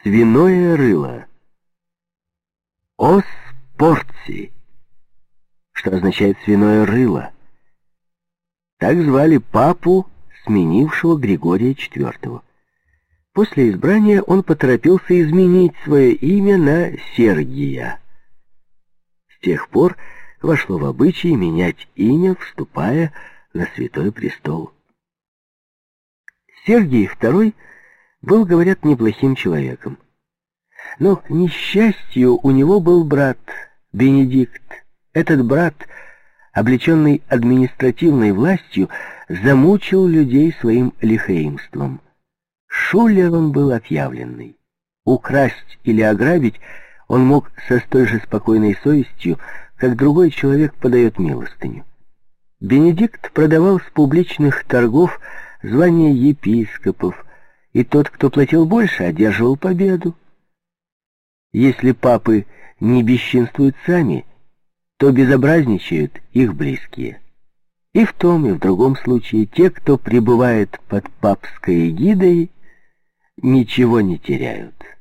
Свиное рыло. Ос порци, что означает свиное рыло. Так звали папу, сменившего Григория IV. После избрания он поторопился изменить свое имя на Сергия. С тех пор вошло в обычай менять имя, вступая на Святой Престол. Сергий II был, говорят, неплохим человеком. Но, к несчастью, у него был брат, Бенедикт. Этот брат, облеченный административной властью, замучил людей своим лихаимством. Шулер он был отъявленный. Украсть или ограбить он мог со столь же спокойной совестью, как другой человек подает милостыню. Бенедикт продавал с публичных торгов звания епископов, и тот, кто платил больше, одерживал победу. Если папы не бесчинствуют сами, то безобразничают их близкие. И в том, и в другом случае те, кто пребывает под папской эгидой, ничего не теряют.